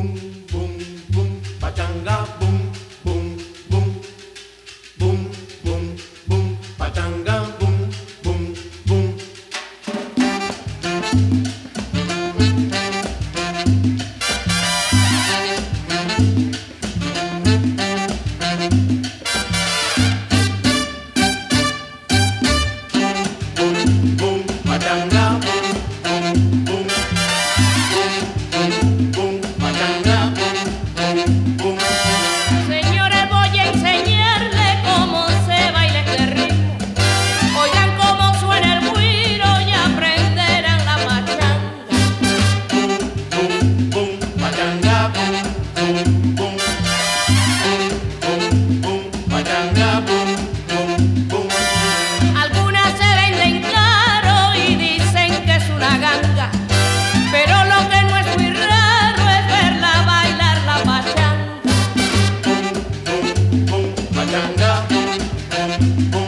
boom, boom, boom, pachanga, boom, boom, boom, boom, boom, boom, pachanga, boom, boom, boom. Boom, boom, pachanga, boom, boom, boom, boom, pachanga, boom, boom. Señores, voy a enseñarle cómo se baila este ritmo. Oigan cómo suena el güiro y aprenderán la pachanga. Boom, boom, pachanga, boom, boom, boom, boom, boom, pachanga, boom, boom, boom. Algunas se venden caro y dicen que es una ganga, pero lo que no es muy raro es verla bailar la pachanga. Boom, boom, pachanga, boom, boom,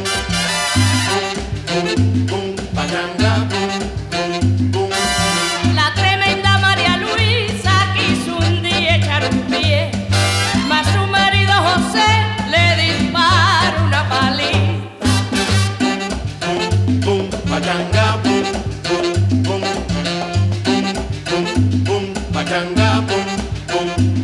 boom, boom, pachanga, boom, boom. La tremenda María Luisa quiso un día echar un pie, mas su marido José le dispara una paliza. Boom, boom, pachanga, boom, boom, boom, boom, boom, boom, pachanga, boom, boom.